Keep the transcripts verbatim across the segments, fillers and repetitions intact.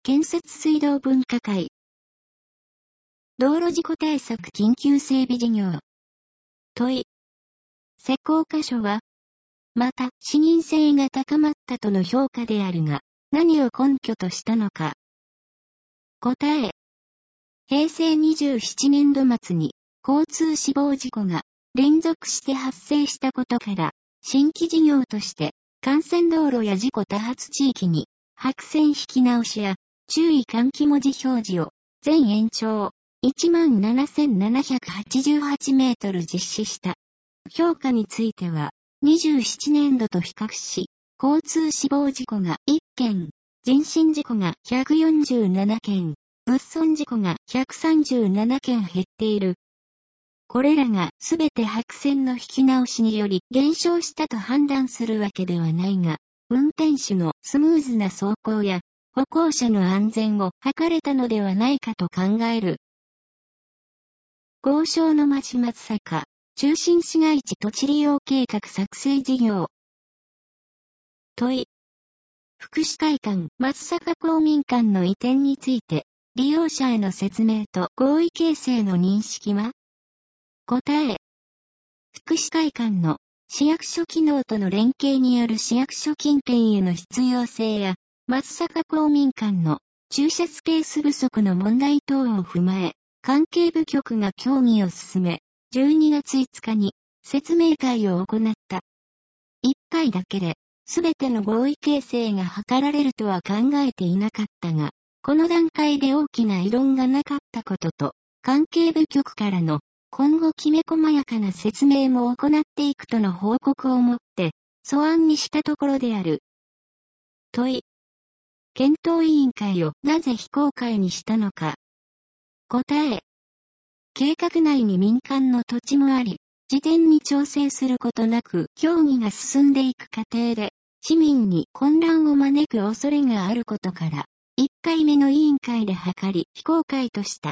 建設水道分科会。道路事故対策緊急整備事業。問い。施工箇所は、また、視認性が高まったとの評価であるが、何を根拠としたのか。答え。へいせいにじゅうななねんど末に、交通死亡事故が連続して発生したことから、新規事業として、幹線道路や事故多発地域に、白線引き直しや、注意喚起文字表示を、全延長、いちまんななせんななひゃくはちじゅうはちメートル実施した。評価については、にじゅうななねんどと比較し、交通死亡事故がいっけん、人身事故がひゃくよんじゅうななけん、物損事故がひゃくさんじゅうななけん減っている。これらがすべて白線の引き直しにより減少したと判断するわけではないが、運転手のスムーズな走行や歩行者の安全を図れたのではないかと考える。豪商の町松阪、中心市街地土地利用計画作成事業。問い。福祉会館松阪公民館の移転について、利用者への説明と合意形成の認識は？答え。福祉会館の市役所機能との連携による市役所近辺への必要性や、松阪公民館の駐車スペース不足の問題等を踏まえ、関係部局が協議を進め、じゅうにがついつかに説明会を行った。いっかいだけで、すべての合意形成が図られるとは考えていなかったが、この段階で大きな異論がなかったことと、関係部局からの今後きめ細やかな説明も行っていくとの報告をもって、素案にしたところである。問い。検討委員会をなぜ非公開にしたのか。答え。計画内に民間の土地もあり、事前に調整することなく協議が進んでいく過程で、市民に混乱を招く恐れがあることから、いっかいめの委員会で諮り非公開とした。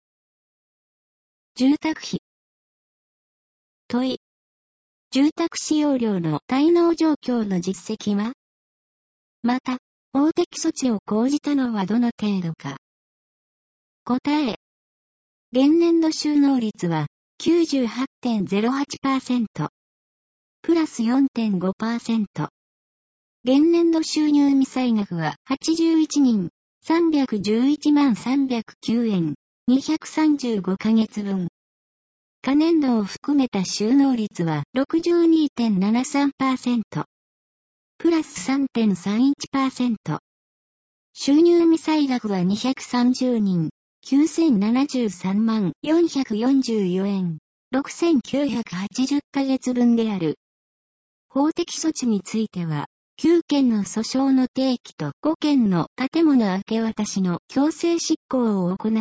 住宅費。問い。住宅使用料の滞納状況の実績は？また、法的措置を講じたのはどの程度か。答え。現年度収納率は きゅうじゅうはちてんゼロはちパーセント。プラス よんてんごパーセント。現年度収入未済額ははちじゅういちにん、さんびゃくじゅういちまんさんびゃくきゅうえん、にひゃくさんじゅうごかげつぶん。可年度を含めた収納率は ろくじゅうにてんななさんパーセント。プラス さんてんさんいちパーセント。収入未済額はにひゃくさんじゅうにん、きゅうせんななじゅうさんまんよんひゃくよんじゅうよえん、ろくせんきゅうひゃくはちじゅっかげつぶんである。法的措置については、きゅうけんの訴訟の提起とごけんの建物明け渡しの強制執行を行った。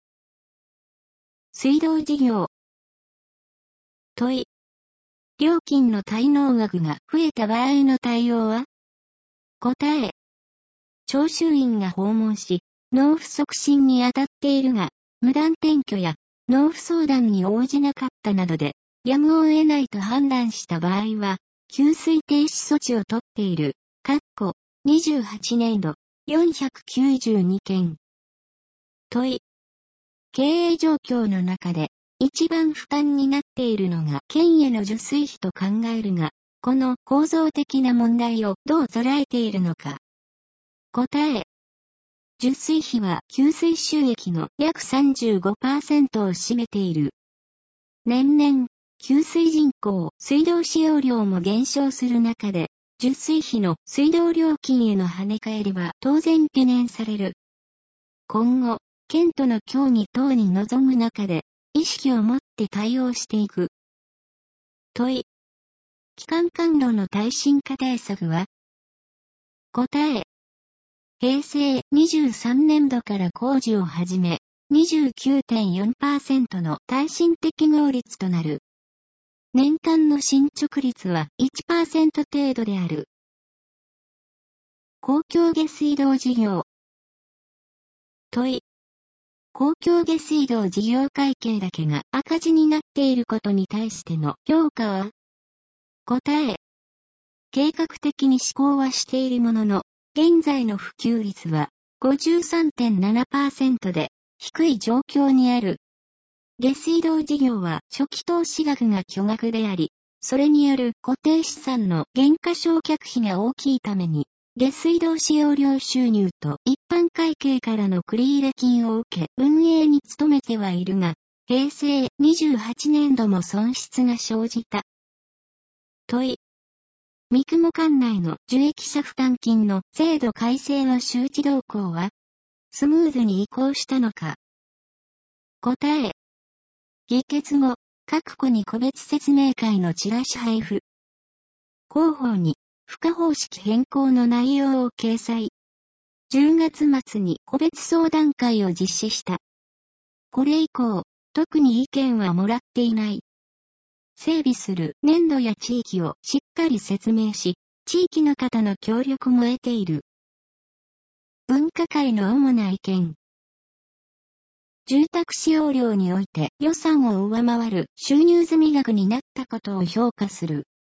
水道事業。問い。料金の滞納額が増えた場合の対応は？答え。徴収員が訪問し、納付促進に当たっているが、無断転居や納付相談に応じなかったなどで、やむを得ないと判断した場合は、給水停止措置を取っている。にじゅうはちねんど、よんひゃくきゅうじゅうにけん。問い。経営状況の中で、一番負担になっているのが県への受水費と考えるが、この構造的な問題をどう捉えているのか。答え。受水費は給水収益の約 さんじゅうごパーセント を占めている。年々、給水人口、水道使用量も減少する中で、受水費の水道料金への跳ね返りは当然懸念される。今後、県との協議等に臨む中で、意識を持って対応していく。問い。基幹管路の耐震化対策は？答え。へいせいにじゅうさんねんどから工事を始め、にじゅうきゅうてんよんパーセント の耐震適合率となる。年間の進捗率は いちパーセント 程度である。公共下水道事業。問い。公共下水道事業会計だけが赤字になっていることに対しての評価は？答え。計画的に施行はしているものの、現在の普及率はごじゅうさんてんななパーセント で低い状況にある。下水道事業は初期投資額が巨額であり、それによる固定資産の減価償却費が大きいために、下水道使用料収入と一般会計からの繰入金を受け運営に努めてはいるが、へいせいにじゅうはちねんども損失が生じた。問い。三雲管内の受益者負担金の制度改正の周知動向は、スムーズに移行したのか。答え。議決後、各戸に個別説明会のチラシ配布。広報に、付加方式変更の内容を掲載。じゅうがつ末に個別相談会を実施した。これ以降、特に意見はもらっていない。整備する年度や地域をしっかり説明し、地域の方の協力も得ている。分科会の主な意見。住宅使用料において予算を上回る収入済み額になったことを評価する。